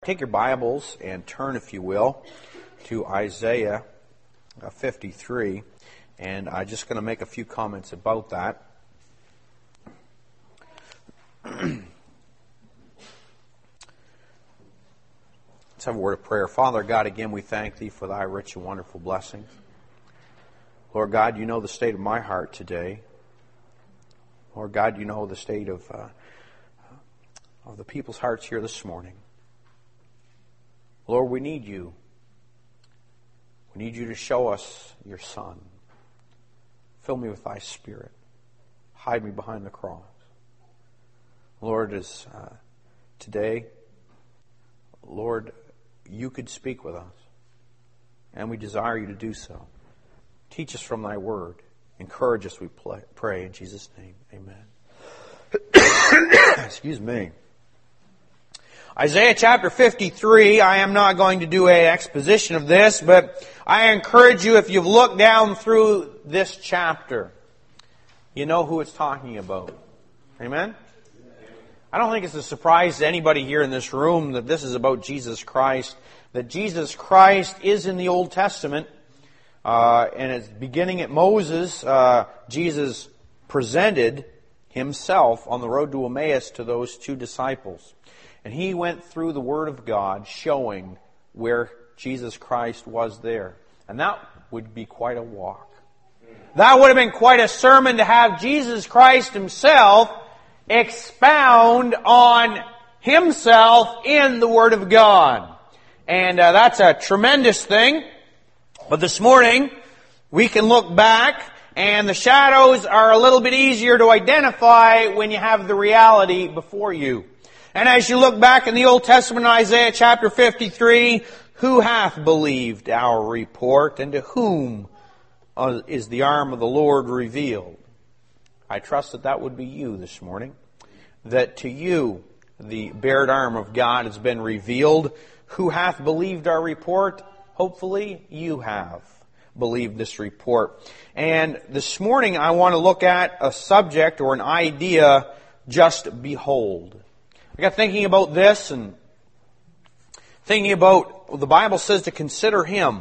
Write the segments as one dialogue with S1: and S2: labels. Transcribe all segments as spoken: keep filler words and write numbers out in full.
S1: take your Bibles and turn, if you will, to Isaiah fifty-three, and I'm just going to make a few comments about that. Let's have a word of prayer. Father God, again, we thank Thee for Thy rich and wonderful blessings. Lord God, You know the state of my heart today. Lord God, You know the state of, uh, of the people's hearts here this morning. Lord, we need You. We need You to show us Your Son. Fill me with Thy Spirit. Hide me behind the cross. Lord, as uh, today, Lord, You could speak with us, and we desire You to do so. Teach us from Thy Word. Encourage us, we pray, in Jesus' name. Amen. Excuse me. Isaiah chapter fifty-three, I am not going to do an exposition of this, but I encourage you, if you've looked down through this chapter, you know who it's talking about. Amen? I don't think it's a surprise to anybody here in this room that this is about Jesus Christ, that Jesus Christ is in the Old Testament, uh, and it's beginning at Moses. Uh, Jesus presented Himself on the road to Emmaus to those two disciples. And He went through the Word of God showing where Jesus Christ was there. And that would be quite a walk. That would have been quite a sermon to have Jesus Christ Himself expound on Himself in the Word of God. And uh, that's a tremendous thing. But this morning, we can look back, and the shadows are a little bit easier to identify when you have the reality before you. And as you look back in the Old Testament, Isaiah chapter fifty-three, who hath believed our report, and to whom is the arm of the Lord revealed? I trust that that would be you this morning. That to you the bared arm of God has been revealed. Who hath believed our report? Hopefully you have believed this report. And this morning I want to look at a subject or an idea, just behold. I got thinking about this and thinking about, well, the Bible says to consider Him,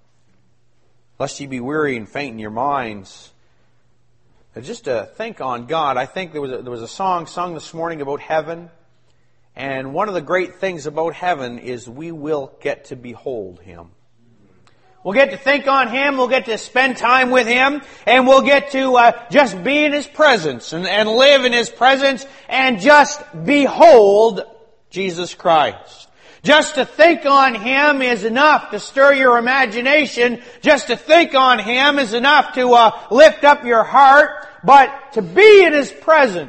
S1: lest ye be weary and faint in your minds. And just to think on God. I think there was a, there was a song sung this morning about heaven. And one of the great things about heaven is we will get to behold Him. We'll get to think on Him, we'll get to spend time with Him, and we'll get to uh, just be in His presence and, and live in His presence and just behold Jesus Christ. Just to think on Him is enough to stir your imagination. Just to think on Him is enough to uh, lift up your heart. But to be in His presence,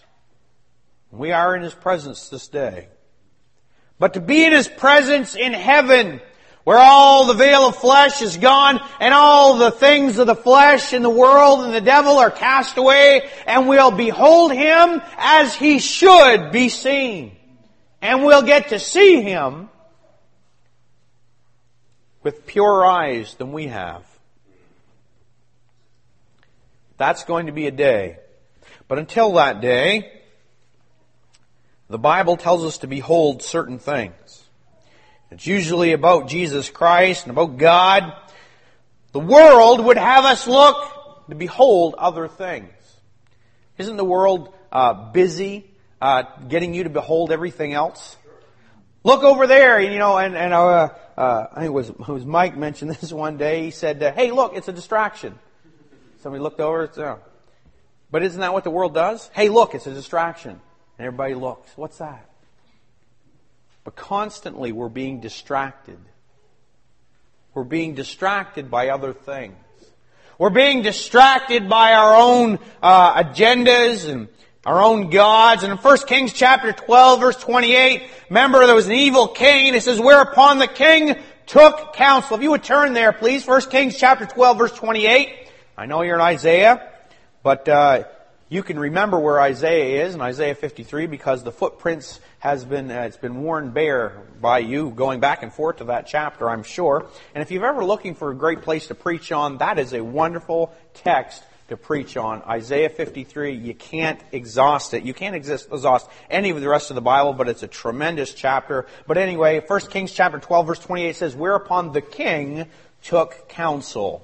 S1: we are in His presence this day. But to be in His presence in heaven, where all the veil of flesh is gone, and all the things of the flesh and the world and the devil are cast away, and we'll behold Him as He should be seen. And we'll get to see Him with purer eyes than we have. That's going to be a day. But until that day, the Bible tells us to behold certain things. It's usually about Jesus Christ and about God. The world would have us look to behold other things. Isn't the world uh, busy uh, getting you to behold everything else? Look over there, you know, and, and uh, uh, I think it was, it was Mike mentioned this one day. He said, uh, hey, look, it's a distraction. Somebody looked over. It's, uh, but isn't that what the world does? Hey, look, it's a distraction. And everybody looks. What's that? But constantly we're being distracted. We're being distracted by other things. We're being distracted by our own uh, agendas and our own gods. And in First Kings chapter twelve, verse twenty-eight, remember there was an evil king. It says, whereupon the king took counsel. If you would turn there, please. First Kings chapter twelve, verse twenty-eight. I know you're in Isaiah, but uh, you can remember where Isaiah is in Isaiah fifty-three because the footprints has been uh, it's been worn bare by you going back and forth to that chapter, I'm sure. And if you're ever looking for a great place to preach on, that is a wonderful text to preach on. Isaiah fifty-three, you can't exhaust it. You can't exhaust any of the rest of the Bible, but it's a tremendous chapter. But anyway, First Kings chapter twelve, verse twenty-eight says, "Whereupon the king took counsel."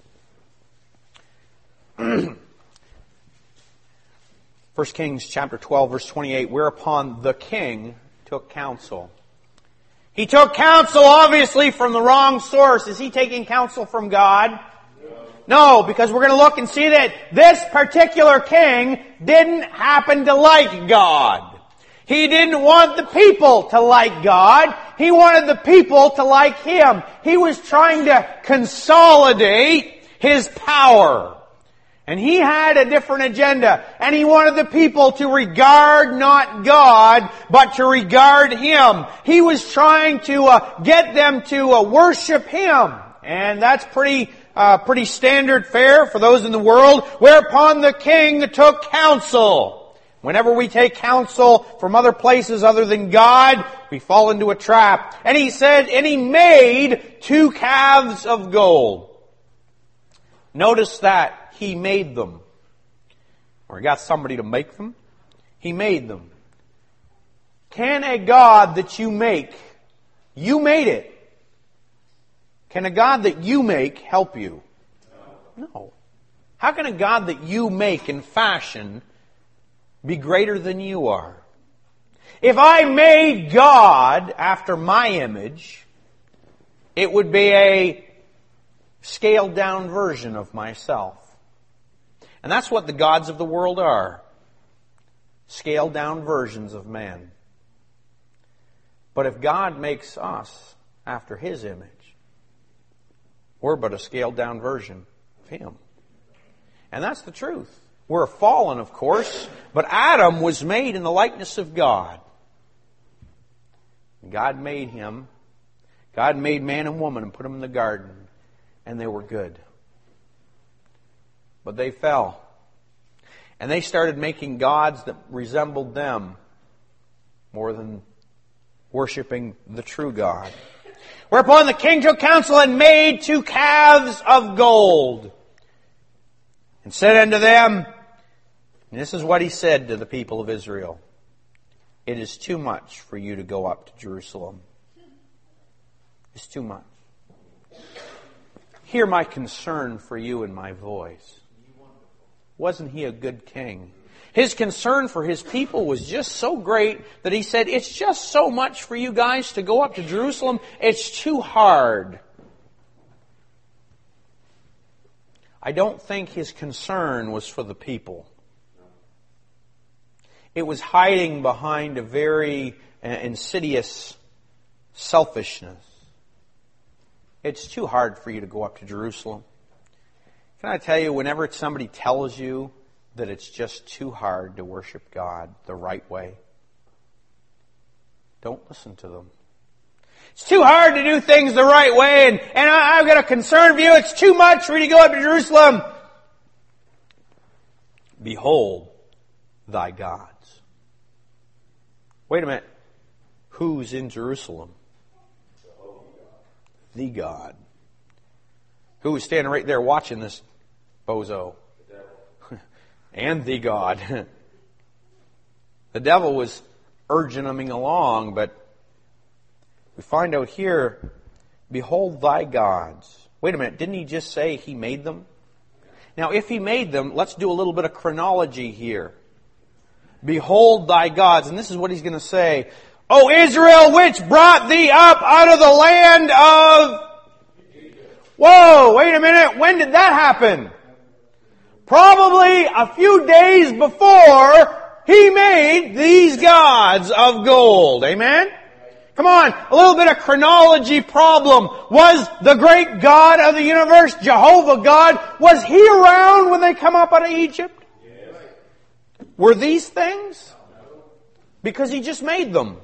S1: First Kings chapter twelve, verse twenty-eight, "Whereupon the king took counsel." He took counsel, obviously, from the wrong source. Is he taking counsel from God? No, because we're going to look and see that this particular king didn't happen to like God. He didn't want the people to like God. He wanted the people to like him. He was trying to consolidate his power. And he had a different agenda. And he wanted the people to regard not God, but to regard him. He was trying to uh, get them to uh, worship him. And that's pretty Uh, pretty standard fare for those in the world. "Whereupon the king took counsel." Whenever we take counsel from other places other than God, we fall into a trap. And he said, and he made two calves of gold. Notice that he made them. Or he got somebody to make them. He made them. Can a God that you make, you made it, can a God that you make help you? No. How can a God that you make and fashion be greater than you are? If I made God after my image, it would be a scaled down version of myself. And that's what the gods of the world are. Scaled down versions of man. But if God makes us after His image, we're but a scaled down version of Him. And that's the truth. We're fallen, of course, but Adam was made in the likeness of God. God made him. God made man and woman and put them in the garden, and they were good. But they fell. And they started making gods that resembled them more than worshiping the true God. Whereupon the king took counsel and made two calves of gold, and said unto them, and this is what he said to the people of Israel, "It is too much for you to go up to Jerusalem." It's too much. Hear my concern for you in my voice. Wasn't he a good king? His concern for his people was just so great that he said, it's just so much for you guys to go up to Jerusalem. It's too hard. I don't think his concern was for the people. It was hiding behind a very insidious selfishness. It's too hard for you to go up to Jerusalem. Can I tell you, whenever somebody tells you that it's just too hard to worship God the right way, don't listen to them. It's too hard to do things the right way, and, and I, I've got a concern for you. It's too much for you to go up to Jerusalem. Behold thy gods. Wait a minute. Who's in Jerusalem? The God. Who was standing right there watching this bozo? And the God. The devil was urging him along, but we find out here, behold thy gods. Wait a minute, didn't he just say he made them? Now, if he made them, let's do a little bit of chronology here. Behold thy gods. And this is what he's going to say. O Israel, which brought thee up out of the land of... Whoa, wait a minute. When did that happen? Probably a few days before he made these gods of gold. Amen? Come on, a little bit of chronology problem. Was the great God of the universe, Jehovah God, was He around when they come up out of Egypt? Yes. Were these things? Because He just made them.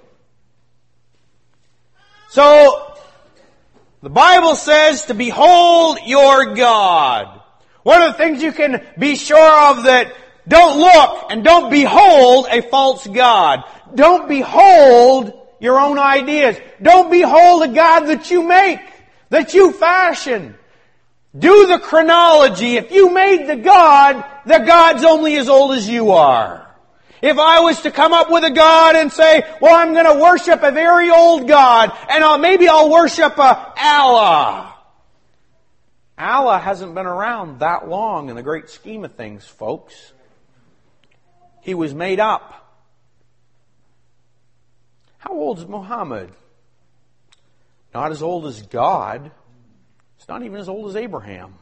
S1: So, the Bible says to behold your God. One of the things you can be sure of that don't look and don't behold a false God. Don't behold your own ideas. Don't behold a God that you make, that you fashion. Do the chronology. If you made the God, the God's only as old as you are. If I was to come up with a God and say, well, I'm going to worship a very old God, and I'll, maybe I'll worship a Allah. Allah hasn't been around that long in the great scheme of things, folks. He was made up. How old is Muhammad? Not as old as God. It's not even as old as Abraham.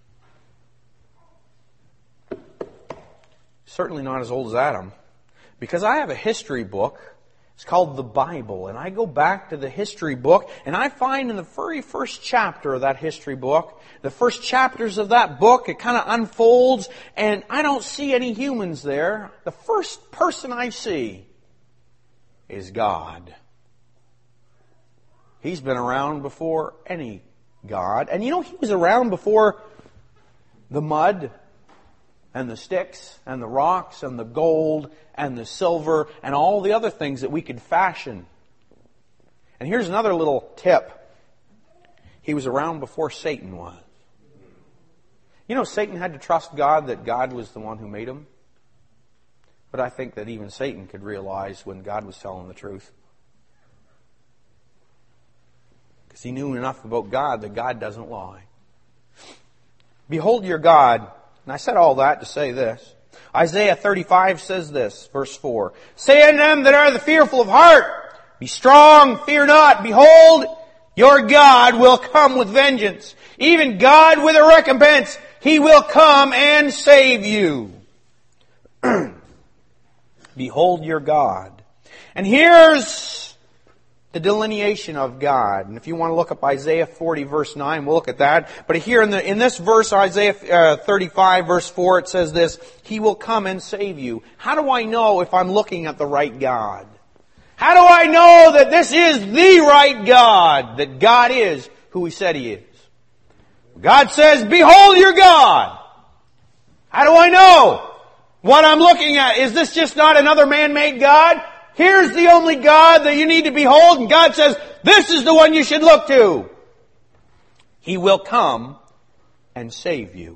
S1: Certainly not as old as Adam. Because I have a history book. It's called the Bible. And I go back to the history book, and I find in the very first chapter of that history book, the first chapters of that book, it kind of unfolds, and I don't see any humans there. The first person I see is God. He's been around before any God. And you know, He was around before the mud and the sticks and the rocks and the gold and the silver and all the other things that we could fashion. And here's another little tip. He was around before Satan was. You know, Satan had to trust God that God was the one who made him. But I think that even Satan could realize when God was telling the truth. Because he knew enough about God that God doesn't lie. Behold your God. And I said all that to say this. Isaiah thirty-five says this, verse four. Say unto them that are the fearful of heart, be strong, fear not. Behold, your God will come with vengeance. Even God with a recompense. He will come and save you. Behold your God. And here's the delineation of God. And if you want to look up Isaiah forty verse nine, we'll look at that. But here in the in this verse, Isaiah uh, thirty-five verse four, it says this, He will come and save you. How do I know if I'm looking at the right God? How do I know that this is the right God? That God is who He said He is? God says, behold your God. How do I know what I'm looking at? Is this just not another man-made God? Here's the only God that you need to behold, and God says, this is the one you should look to. He will come and save you.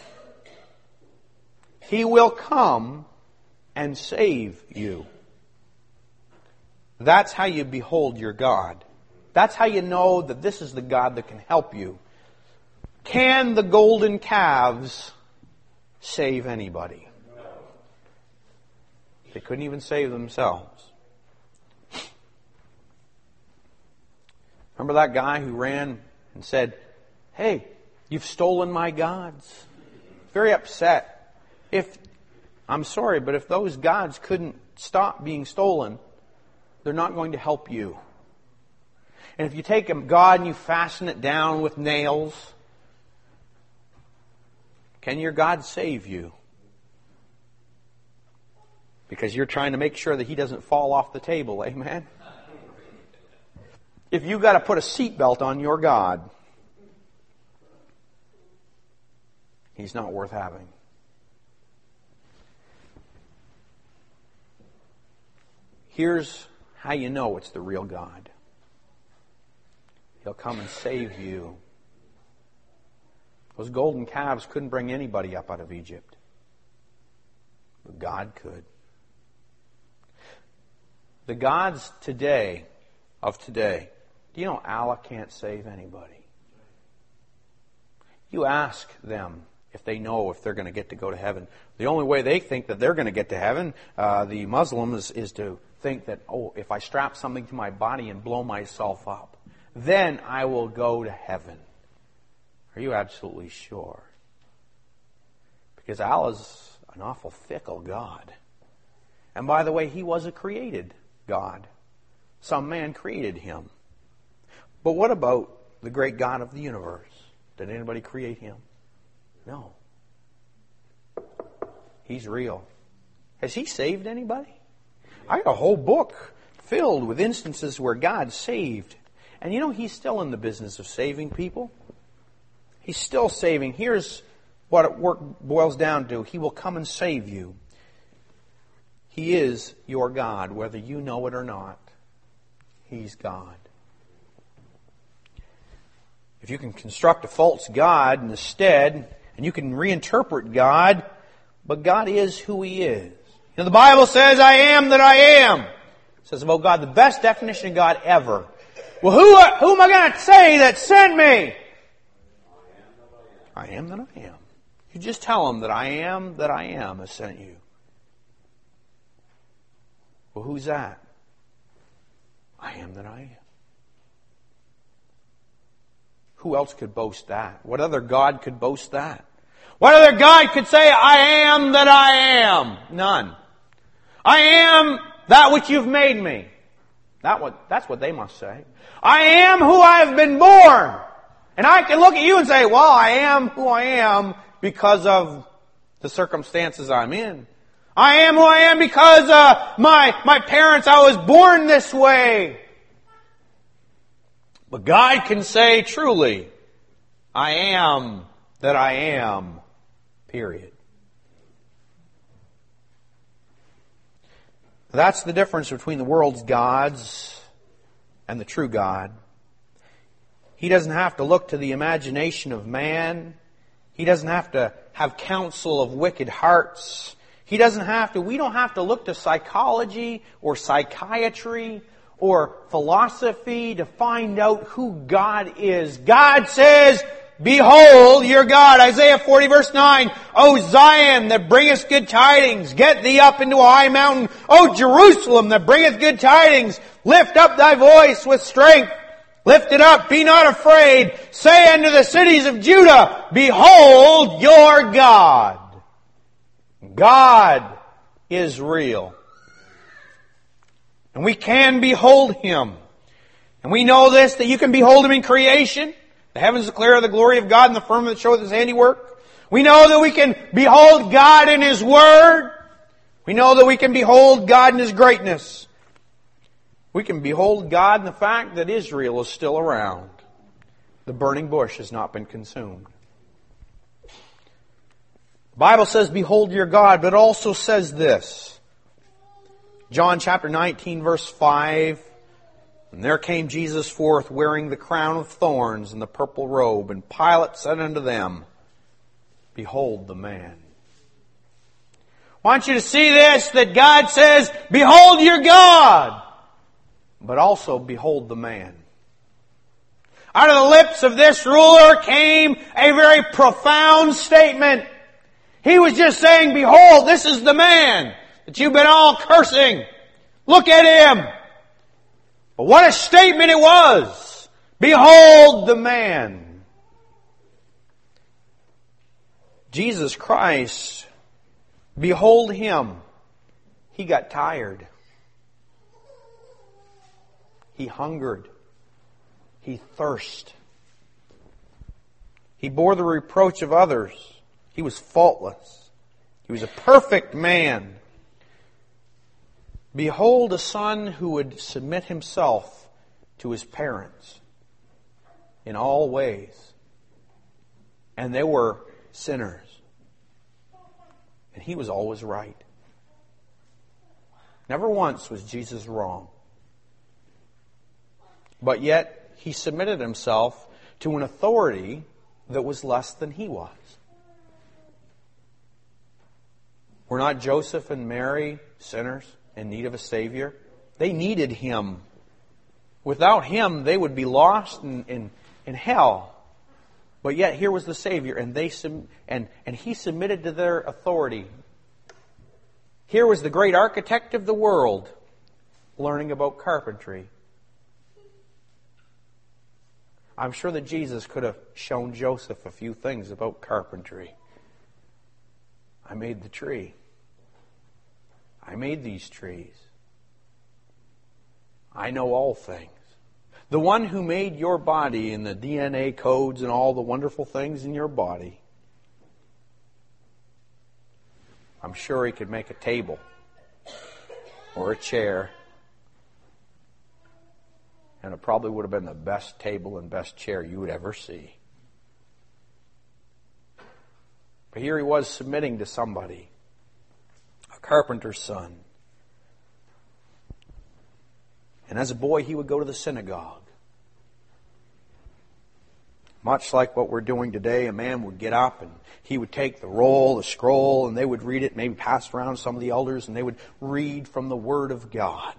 S1: He will come and save you. That's how you behold your God. That's how you know that this is the God that can help you. Can the golden calves save anybody? They couldn't even save themselves. Remember that guy who ran and said, hey, you've stolen my gods? Very upset. If, I'm sorry, but if those gods couldn't stop being stolen, they're not going to help you. And if you take a God and you fasten it down with nails, can your God save you? Because you're trying to make sure that He doesn't fall off the table, amen? If you've got to put a seatbelt on your God, He's not worth having. Here's how you know it's the real God. He'll come and save you. Those golden calves couldn't bring anybody up out of Egypt. But God could. The gods today, of today, do you know Allah can't save anybody? You ask them if they know if they're going to get to go to heaven. The only way they think that they're going to get to heaven, uh, the Muslims, is to think that, oh, if I strap something to my body and blow myself up, then I will go to heaven. Are you absolutely sure? Because Allah's an awful fickle God. And by the way, He was a created God. Some man created Him. But what about the great God of the universe? Did anybody create Him? No. He's real. Has He saved anybody? I got a whole book filled with instances where God saved. And you know, He's still in the business of saving people. He's still saving. Here's what it work boils down to. He will come and save you. He is your God, whether you know it or not. He's God. if you can construct a false God instead, and you can reinterpret God, but God is who He is. You know, the Bible says, I am that I am. It says about God, the best definition of God ever. Well, who, who am I going to say that sent me? I am that I am. You just tell Him that I am that I am has sent you. Well, who's that? I am that I am. Who else could boast that? What other God could boast that? What other God could say, I am that I am? None. I am that which you've made me. That what, that's what they must say. I am who I've been born. And I can look at you and say, well, I am who I am because of the circumstances I'm in. I am who I am because uh, my, my parents, I was born this way. But God can say truly, I am that I am, period. That's the difference between the world's gods and the true God. He doesn't have to look to the imagination of man. He doesn't have to have counsel of wicked hearts. He doesn't have to, we don't have to look to psychology or psychiatry or philosophy to find out who God is. God says, behold your God. Isaiah forty verse nine. O Zion that bringeth good tidings, get thee up into a high mountain. O Jerusalem that bringeth good tidings, lift up thy voice with strength. Lift it up, be not afraid. Say unto the cities of Judah, behold your God. God is real. And we can behold Him. And we know this, that you can behold Him in creation. The heavens declare the glory of God, and the firmament showeth His handiwork. We know that we can behold God in His Word. We know that we can behold God in His greatness. We can behold God in the fact that Israel is still around. The burning bush has not been consumed. The Bible says, behold your God, but it also says this. John chapter nineteen verse five. And there came Jesus forth wearing the crown of thorns and the purple robe. And Pilate said unto them, behold the man. I want you to see this, that God says, behold your God. But also, behold the man. Out of the lips of this ruler came a very profound statement. He was just saying, behold, this is the man that you've been all cursing. Look at him. But what a statement it was. Behold the man. Jesus Christ, behold Him. He got tired. He hungered. He thirsted. He bore the reproach of others. He was faultless. He was a perfect man. Behold a son who would submit himself to his parents in all ways. And they were sinners. And He was always right. Never once was Jesus wrong. But yet, He submitted Himself to an authority that was less than He was. Were not Joseph and Mary sinners in need of a Savior? They needed Him. Without Him, they would be lost in, in, in hell. But yet, here was the Savior, and they and, and He submitted to their authority. Here was the great architect of the world learning about carpentry. I'm sure that Jesus could have shown Joseph a few things about carpentry. I made the tree. I made these trees. I know all things. The one who made your body and the D N A codes and all the wonderful things in your body, I'm sure He could make a table or a chair. And it probably would have been the best table and best chair you would ever see. But here He was submitting to somebody, a carpenter's son. And as a boy, he would go to the synagogue. Much like what we're doing today, a man would get up and he would take the roll, the scroll, and they would read it, maybe pass it around to some of the elders, and they would read from the Word of God.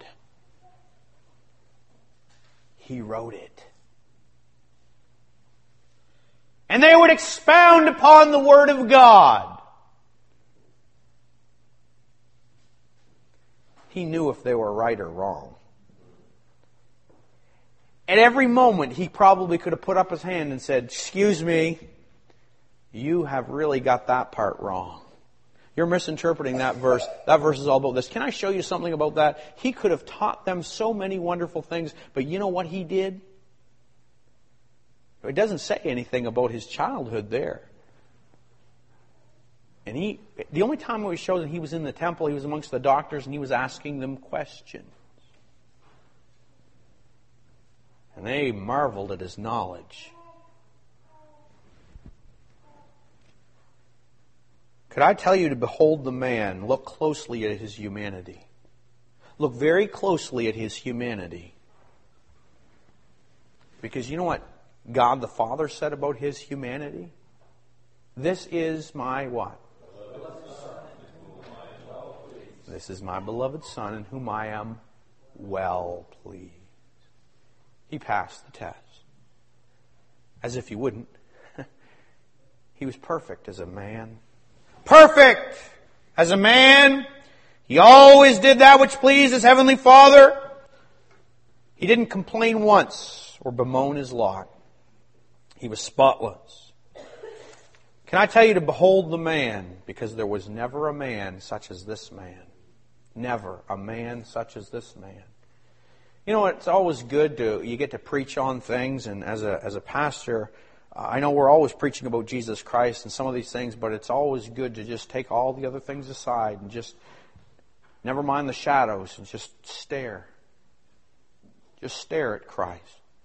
S1: He wrote it. And they would expound upon the Word of God. He knew if they were right or wrong. At every moment, he probably could have put up his hand and said, "Excuse me, you have really got that part wrong. You're misinterpreting that verse. That verse is all about this. Can I show you something about that?" He could have taught them so many wonderful things, but you know what he did? It doesn't say anything about his childhood there. And he, the only time it shows that he was in the temple, he was amongst the doctors and he was asking them questions. And they marveled at his knowledge. Could I tell you to behold the man, look closely at his humanity. Look very closely at his humanity. Because you know what God the Father said about his humanity? This is my what? This is my beloved Son in whom I am well pleased. He passed the test. As if he wouldn't. He was perfect as a man. Perfect as a man. He always did that which pleased his heavenly Father. He didn't complain once or bemoan his lot. He was spotless. Can I tell you to behold the man? Because there was never a man such as this man. Never a man such as this man. You know, it's always good to, you get to preach on things, and as a as a pastor, uh, I know we're always preaching about Jesus Christ and some of these things, but it's always good to just take all the other things aside and just never mind the shadows and just stare. Just stare at Christ.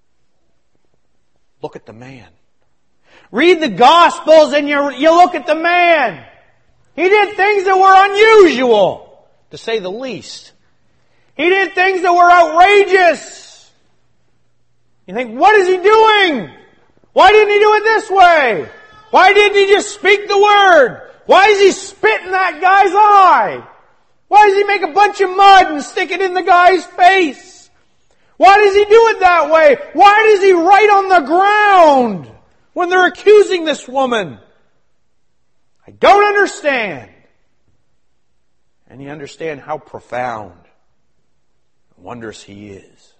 S1: Look at the man. Read the Gospels and you you look at the man. He did things that were unusual, to say the least. He did things that were outrageous. You think, what is he doing? Why didn't he do it this way? Why didn't he just speak the word? Why does he spit in that guy's eye? Why does he make a bunch of mud and stick it in the guy's face? Why does he do it that way? Why does he write on the ground when they're accusing this woman? I don't understand. And you understand how profound and wondrous he is.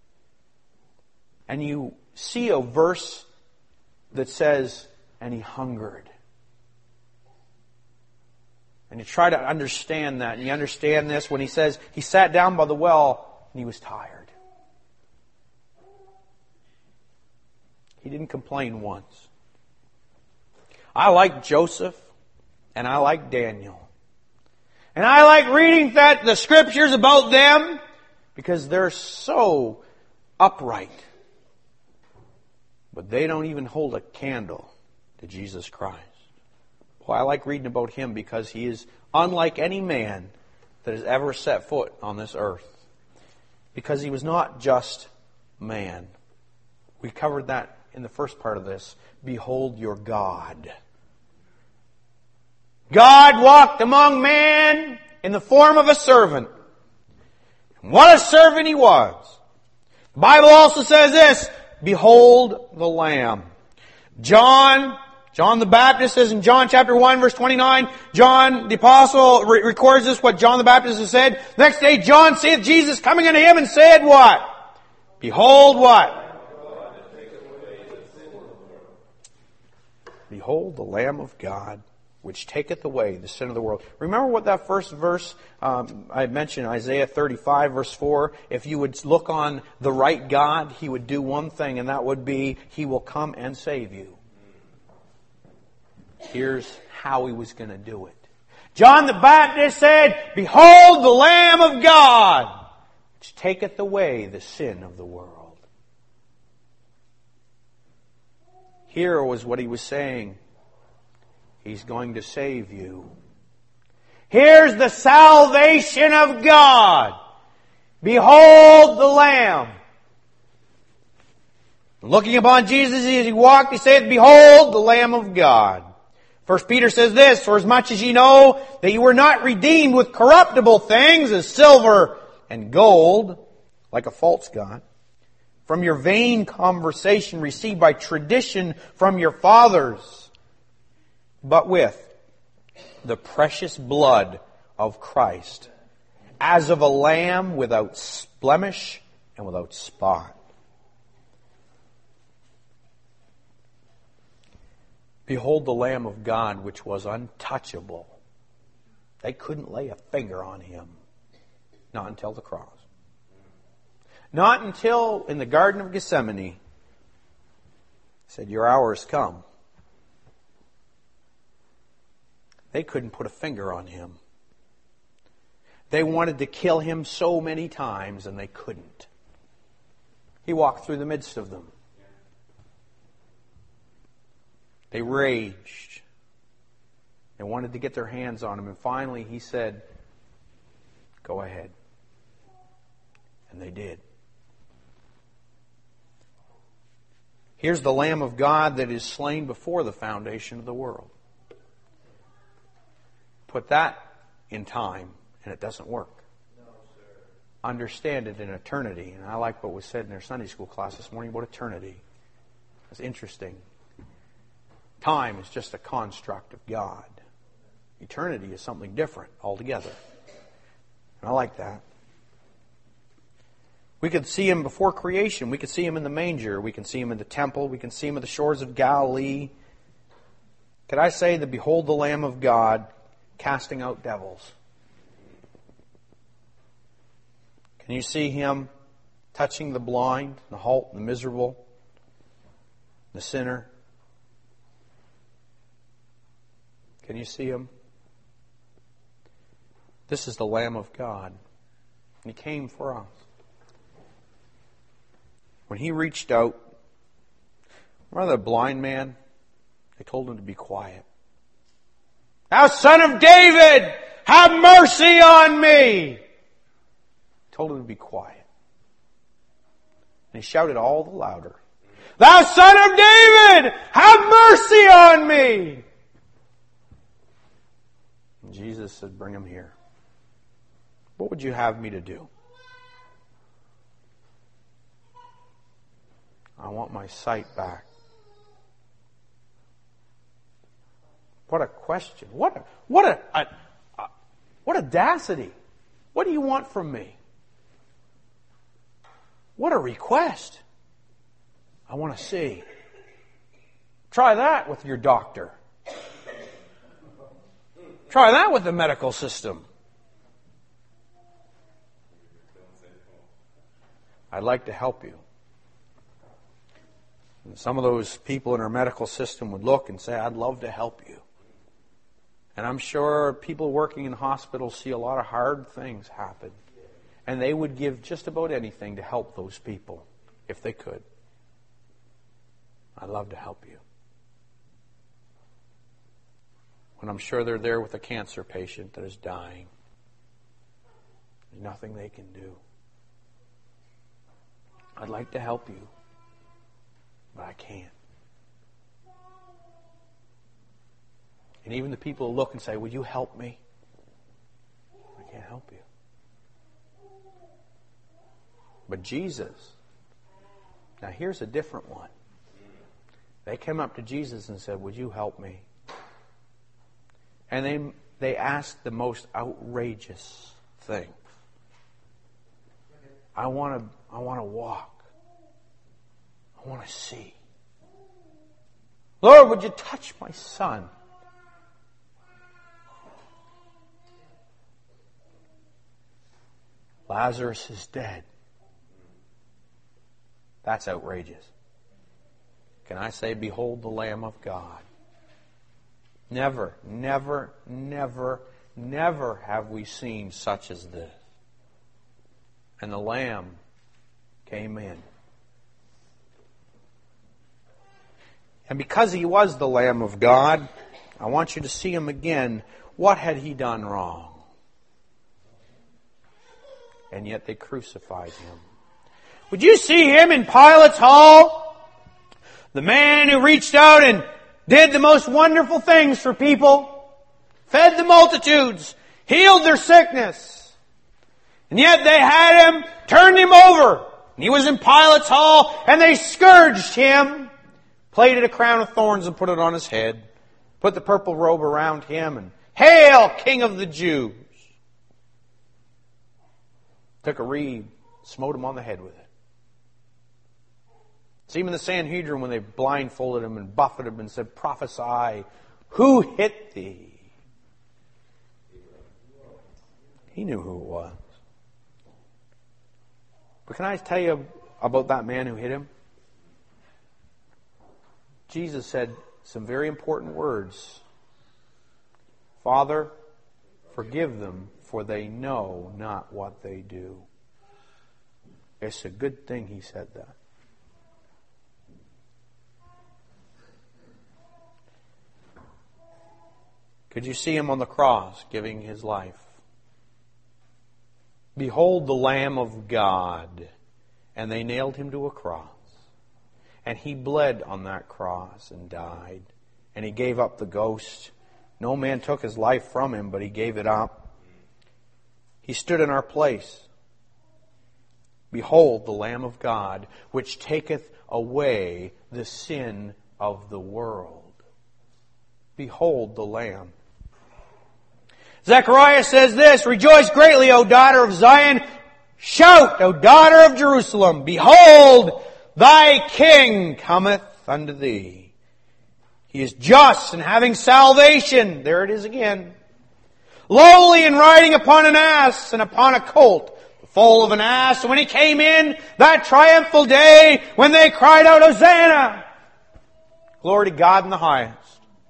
S1: And you see a verse that says, and he hungered. And you try to understand that, and you understand this when he says he sat down by the well and he was tired. He didn't complain once. I like Joseph and I like Daniel. And I like reading that the scriptures about them because they're so upright. But they don't even hold a candle to Jesus Christ. Well, I like reading about him because he is unlike any man that has ever set foot on this earth. Because he was not just man. We covered that in the first part of this. Behold your God. God walked among men in the form of a servant. And what a servant he was. The Bible also says this, behold the Lamb. John, John the Baptist says in John chapter one verse twenty-nine, John the Apostle re- records this, what John the Baptist has said. Next day John saith Jesus coming unto him and said what? Behold what? Behold the Lamb of God, which taketh away the sin of the world. Remember what that first verse, um, I mentioned, Isaiah thirty-five, verse four. If you would look on the right God, He would do one thing, and that would be, He will come and save you. Here's how He was going to do it. John the Baptist said, behold the Lamb of God, which taketh away the sin of the world. Here was what He was saying. He's going to save you. Here's the salvation of God. Behold the Lamb. Looking upon Jesus as he walked, he saith, Behold, the Lamb of God. First Peter says this, For as much as ye know that you were not redeemed with corruptible things, as silver and gold, like a false god, from your vain conversation received by tradition from your fathers, but with the precious blood of Christ, as of a lamb without blemish and without spot. Behold the Lamb of God, which was untouchable. They couldn't lay a finger on him. Not until the cross. Not until in the Garden of Gethsemane, he said, Your hour has come. They couldn't put a finger on him. They wanted to kill him so many times, and they couldn't. He walked through the midst of them. They raged. They wanted to get their hands on him. And finally he said, Go ahead. And they did. Here's the Lamb of God that is slain before the foundation of the world. Put that in time, and it doesn't work. Understand it in eternity. And I like what was said in their Sunday school class this morning about eternity. It's interesting. Time is just a construct of God. Eternity is something different altogether. And I like that. We could see him before creation. We could see him in the manger. We can see him in the temple. We can see him at the shores of Galilee. Could I say that behold the Lamb of God casting out devils? Can you see him touching the blind, the halt, the miserable, the sinner? Can you see him? This is the Lamb of God. And he came for us. When he reached out, remember the blind man? They told him to be quiet. Thou Son of David, have mercy on me! Told him to be quiet. And he shouted all the louder, Thou Son of David, have mercy on me! And Jesus said, Bring him here. What would you have me to do? I want my sight back. What a question. What a, what a, a, a what audacity. What do you want from me? What a request. I want to see. Try that with your doctor. Try that with the medical system. I'd like to help you. And some of those people in our medical system would look and say, I'd love to help you. And I'm sure people working in hospitals see a lot of hard things happen. And they would give just about anything to help those people, if they could. I'd love to help you. When I'm sure they're there with a cancer patient that is dying, there's nothing they can do. I'd like to help you, but I can't. And even the people look and say, would you help me? I can't help you. But Jesus, now here's a different one. They came up to Jesus and said, would you help me? And they, they asked the most outrageous thing. I want to, I want to walk. I want to see. Lord, would you touch my son? Lazarus is dead. That's outrageous. Can I say, behold the Lamb of God? Never, never, never, never have we seen such as this. And the Lamb came in. And because he was the Lamb of God, I want you to see him again. What had he done wrong? And yet they crucified him. Would you see him in Pilate's hall? The man who reached out and did the most wonderful things for people, fed the multitudes, healed their sickness. And yet they had him, turned him over. And he was in Pilate's hall, and they scourged him, plaited a crown of thorns and put it on his head, put the purple robe around him, and "Hail, King of the Jews!" Took a reed, smote him on the head with it. See him in the Sanhedrin when they blindfolded him and buffeted him and said, "Prophesy, who hit thee?" He knew who it was. But can I tell you about that man who hit him? Jesus said some very important words. "Father, forgive them, for they know not what they do." It's a good thing he said that. Could you see him on the cross giving his life? "Behold the Lamb of God." And they nailed him to a cross. And he bled on that cross and died. And he gave up the ghost. No man took his life from him, but he gave it up. He stood in our place. "Behold the Lamb of God, which taketh away the sin of the world." Behold the Lamb. Zechariah says this, "Rejoice greatly, O daughter of Zion. Shout, O daughter of Jerusalem. Behold, thy King cometh unto thee. He is just and having salvation." There it is again. "Lowly and riding upon an ass and upon a colt, the foal of an ass." And when he came in, that triumphal day, when they cried out, "Hosanna! Glory to God in the highest,"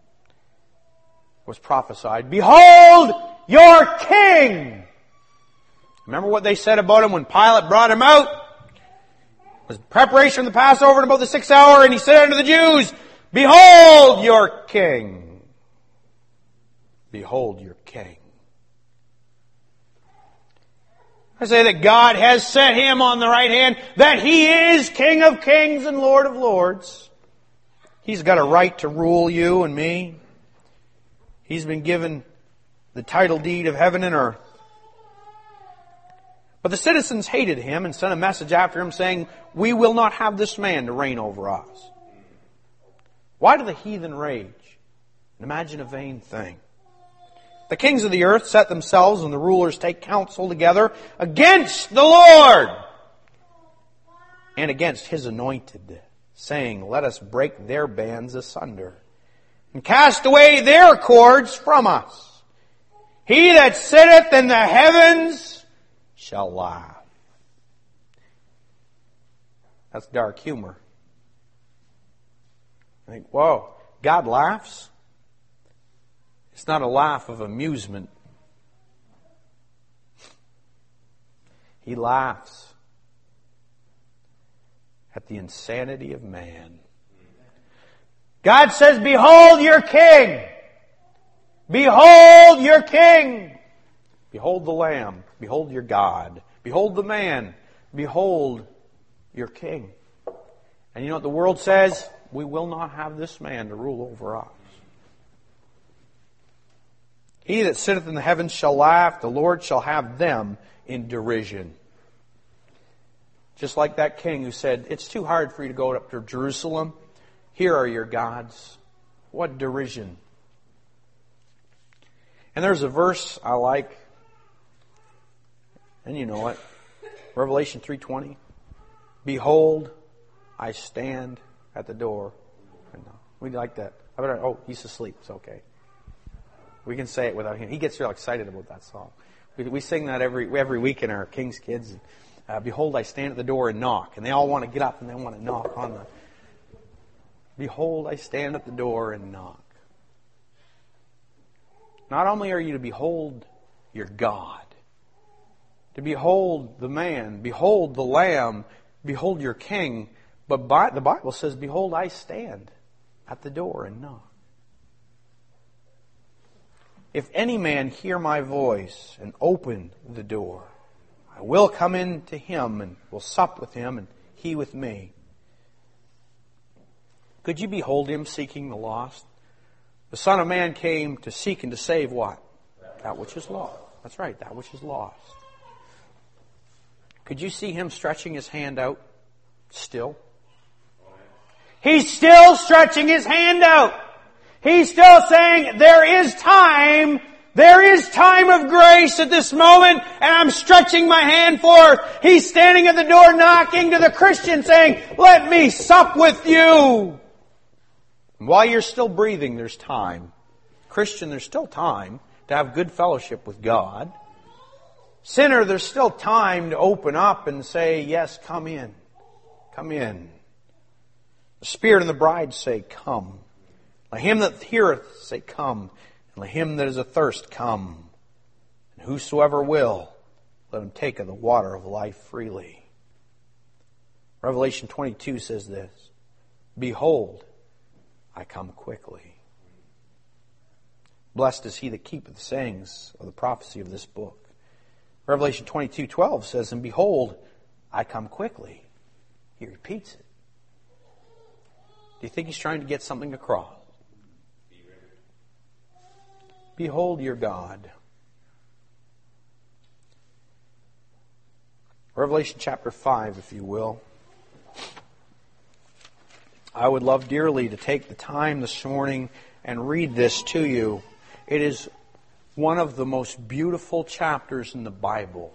S1: was prophesied, "Behold your King." Remember what they said about him when Pilate brought him out? It was preparation of the Passover at about the sixth hour, and he said unto the Jews, "Behold your King. Behold your King." I say that God has set him on the right hand, that he is King of kings and Lord of lords. He's got a right to rule you and me. He's been given the title deed of heaven and earth. But the citizens hated him and sent a message after him saying, "We will not have this man to reign over us." Why do the heathen rage and imagine a vain thing? The kings of the earth set themselves and the rulers take counsel together against the Lord and against His anointed, saying, "Let us break their bands asunder and cast away their cords from us. He that sitteth in the heavens shall laugh." That's dark humor. I think, whoa, God laughs? It's not a laugh of amusement. He laughs at the insanity of man. God says, "Behold your King. Behold your King. Behold the Lamb. Behold your God. Behold the man. Behold your King." And you know what the world says? We will not have this man to rule over us. "He that sitteth in the heavens shall laugh. The Lord shall have them in derision." Just like that king who said, "It's too hard for you to go up to Jerusalem. Here are your gods." What derision. And there's a verse I like. And you know it. Revelation three twenty. "Behold, I stand at the door." We like that. I better, oh, he's asleep. It's okay. We can say it without him. He gets real excited about that song. We, we sing that every every week in our King's Kids. Uh, "Behold, I stand at the door and knock." And they all want to get up and they want to knock on the... "Behold, I stand at the door and knock." Not only are you to behold your God, to behold the man, behold the Lamb, behold your King, but by, the Bible says, "Behold, I stand at the door and knock. If any man hear my voice and open the door, I will come in to him and will sup with him and he with me." Could you behold Him seeking the lost? The Son of Man came to seek and to save what? That which is lost. That's right, that which is lost. Could you see Him stretching His hand out still? He's still stretching His hand out. He's still saying, there is time, there is time of grace at this moment, and I'm stretching my hand forth. He's standing at the door knocking to the Christian saying, let me sup with you. And while you're still breathing, there's time. Christian, there's still time to have good fellowship with God. Sinner, there's still time to open up and say, yes, come in. Come in. The Spirit and the bride say, come. Let him that heareth say, come. And let him that is athirst come. And whosoever will, let him take of the water of life freely. Revelation twenty-two says this, behold, I come quickly. Blessed is he that keepeth the sayings of the prophecy of this book. Revelation twenty-two twelve says, and behold, I come quickly. He repeats it. Do you think he's trying to get something across? Behold your God. Revelation chapter five, if you will. I would love dearly to take the time this morning and read this to you. It is one of the most beautiful chapters in the Bible.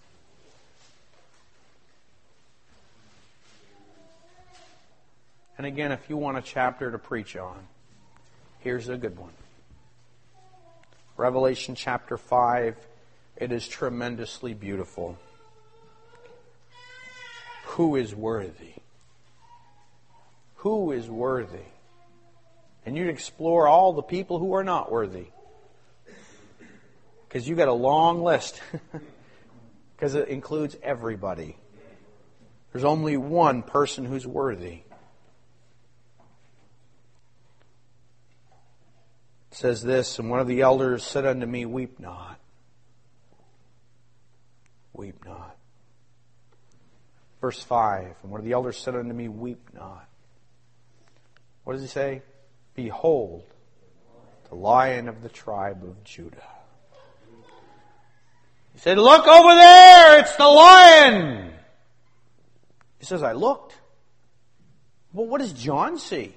S1: And again, if you want a chapter to preach on, here's a good one. Revelation chapter five, it is tremendously beautiful. Who is worthy? Who is worthy? And you'd explore all the people who are not worthy. Because you've got a long list. Because it includes everybody. There's only one person who's worthy. It says this, and one of the elders said unto me, weep not. Weep not. Verse five, and one of the elders said unto me, weep not. What does he say? Behold, the Lion of the tribe of Judah. He said, look over there, it's the Lion. He says, I looked. Well, what does John see?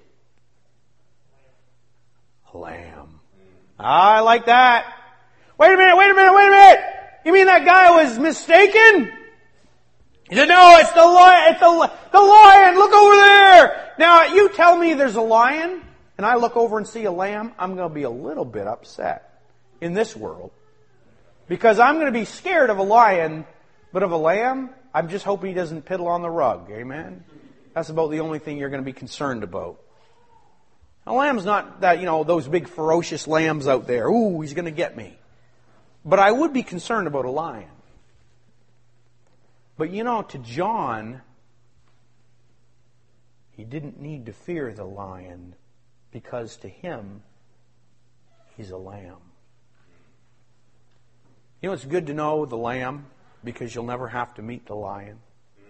S1: A lamb. I like that. Wait a minute, wait a minute, wait a minute. You mean that guy was mistaken? He said, no, it's the lion, it's the, the lion, look over there. Now, you tell me there's a lion, and I look over and see a lamb, I'm going to be a little bit upset in this world. Because I'm going to be scared of a lion, but of a lamb, I'm just hoping he doesn't piddle on the rug. Amen? That's about the only thing you're going to be concerned about. A lamb's not that, you know, those big ferocious lambs out there. Ooh, he's going to get me. But I would be concerned about a lion. But you know, to John, he didn't need to fear the lion because to him, he's a lamb. You know, it's good to know the lamb because you'll never have to meet the lion.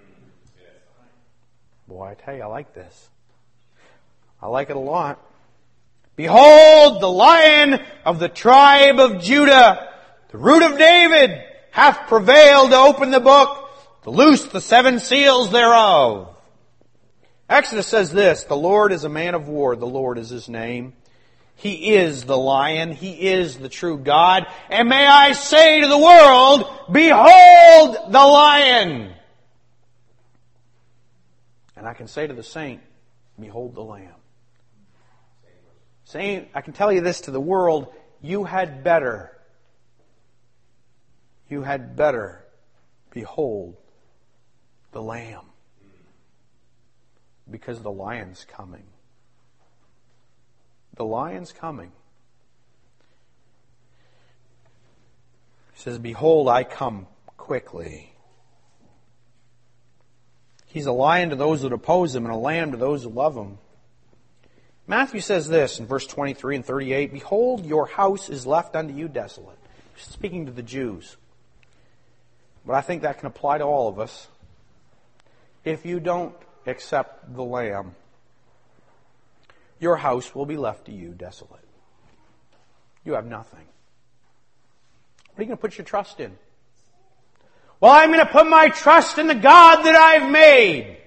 S1: Boy, I tell you, I like this. I like it a lot. Behold, the Lion of the tribe of Judah, the root of David, hath prevailed to open the book, to loose the seven seals thereof. Exodus says this, the Lord is a man of war, the Lord is His name. He is the Lion, He is the true God. And may I say to the world, behold the Lion. And I can say to the saint, behold the Lamb. Saint, I can tell you this to the world, you had better, you had better behold the Lamb. Because the Lion's coming. The Lion's coming. He says, behold, I come quickly. He's a lion to those that oppose Him and a lamb to those who love Him. Matthew says this in verse twenty-three and thirty-eight, behold, your house is left unto you desolate. Speaking to the Jews. But I think that can apply to all of us. If you don't accept the Lamb, your house will be left to you desolate. You have nothing. What are you going to put your trust in? Well, I'm going to put my trust in the God that I've made.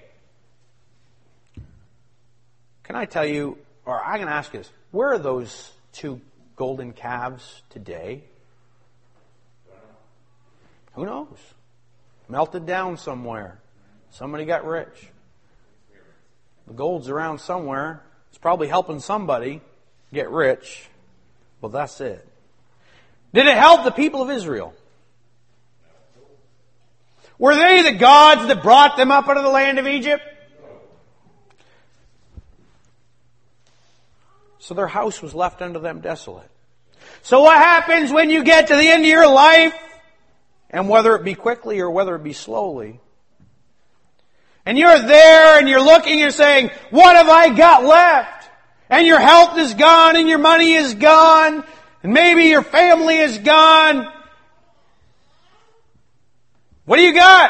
S1: Can I tell you, or I'm going to ask you this, where are those two golden calves today? Who knows? Melted down somewhere. Somebody got rich. The gold's around somewhere. It's probably helping somebody get rich. Well, that's it. Did it help the people of Israel? Were they the gods that brought them up out of the land of Egypt? So their house was left unto them desolate. So what happens when you get to the end of your life, and whether it be quickly or whether it be slowly, and you're there and you're looking and you're saying, what have I got left? And your health is gone and your money is gone and maybe your family is gone. What do you got?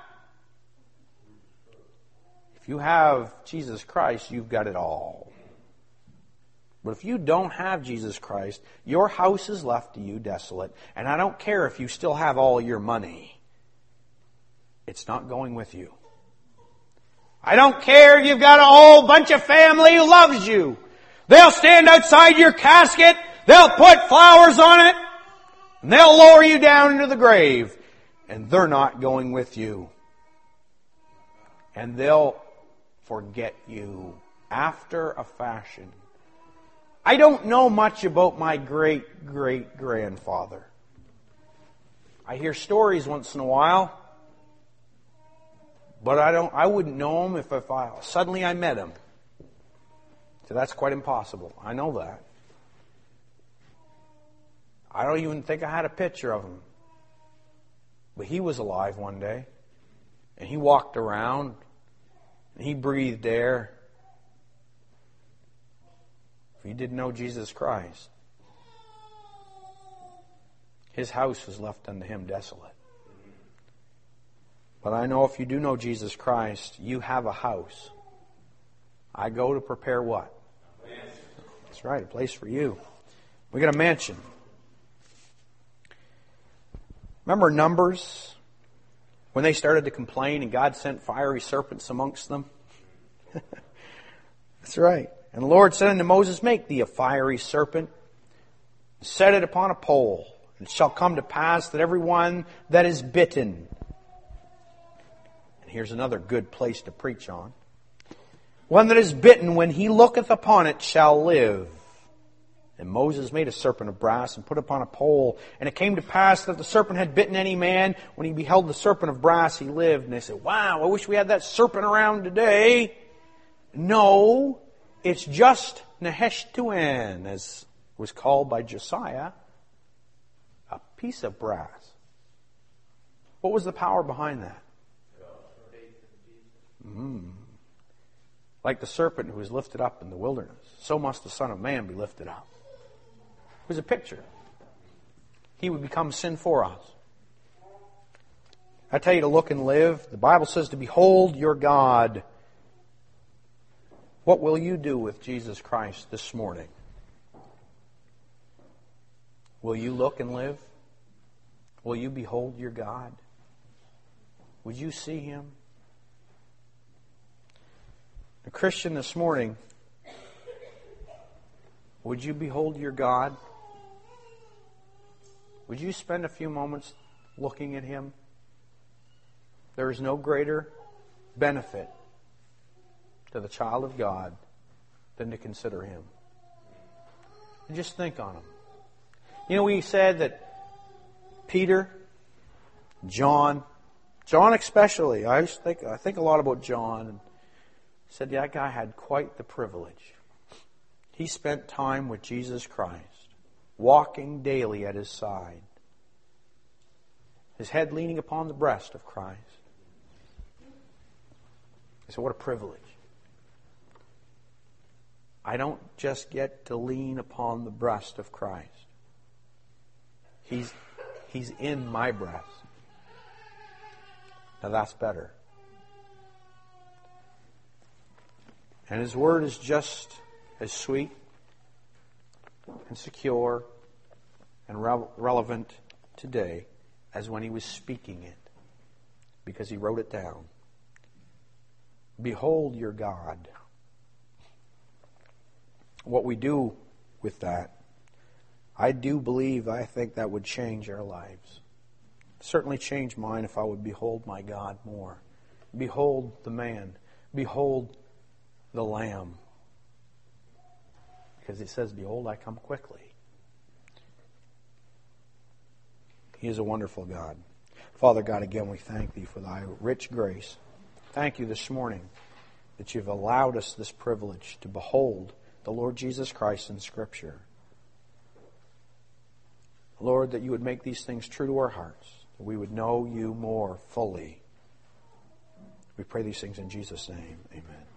S1: If you have Jesus Christ, you've got it all. But if you don't have Jesus Christ, your house is left to you desolate. And I don't care if you still have all your money. It's not going with you. I don't care if you've got a whole bunch of family who loves you. They'll stand outside your casket. They'll put flowers on it. And they'll lower you down into the grave. And they're not going with you. And they'll forget you after a fashion. I don't know much about my great-great-grandfather. I hear stories once in a while. But I don't. I wouldn't know him if, if I, suddenly I met him. So that's quite impossible. I know that. I don't even think I had a picture of him. But he was alive one day. And he walked around. And he breathed air. If he didn't know Jesus Christ, his house was left unto him desolate. But I know if you do know Jesus Christ, you have a house. I go to prepare what? That's right, a place for you. We got a mansion. Remember Numbers? When they started to complain and God sent fiery serpents amongst them? That's right. And the Lord said unto Moses, make thee a fiery serpent, set it upon a pole. And it shall come to pass that every one that is bitten. And here's another good place to preach on. One that is bitten, when he looketh upon it, shall live. And Moses made a serpent of brass and put it upon a pole. And it came to pass that the serpent had bitten any man. When he beheld the serpent of brass, he lived. And they said, wow, I wish we had that serpent around today. No, it's just Neheshtuan, as was called by Josiah, a piece of brass. What was the power behind that? Mm. Like the serpent who was lifted up in the wilderness, so must the Son of Man be lifted up. It was a picture. He would become sin for us. I tell you to look and live. The Bible says to behold your God. What will you do with Jesus Christ this morning? Will you look and live? Will you behold your God? Would you see Him? A Christian this morning, would you behold your God? Would you spend a few moments looking at Him? There is no greater benefit to the child of God than to consider Him. And just think on Him. You know, we said that Peter, John, John especially, I used to think, I think a lot about John, and said that guy had quite the privilege. He spent time with Jesus Christ, walking daily at His side, his head leaning upon the breast of Christ. He said, what a privilege. I don't just get to lean upon the breast of Christ. He's, he's in my breast. Now that's better. And His Word is just as sweet and secure and re- relevant today as when he was speaking it, because he wrote it down. Behold your God. What we do with that, I do believe, I think that would change our lives. Certainly change mine if I would behold my God more. Behold the man. Behold the Lamb. Because it says, behold, I come quickly. He is a wonderful God. Father God, again we thank Thee for Thy rich grace. Thank You this morning that You've allowed us this privilege to behold the Lord Jesus Christ in Scripture. Lord, that You would make these things true to our hearts, that we would know You more fully. We pray these things in Jesus' name. Amen.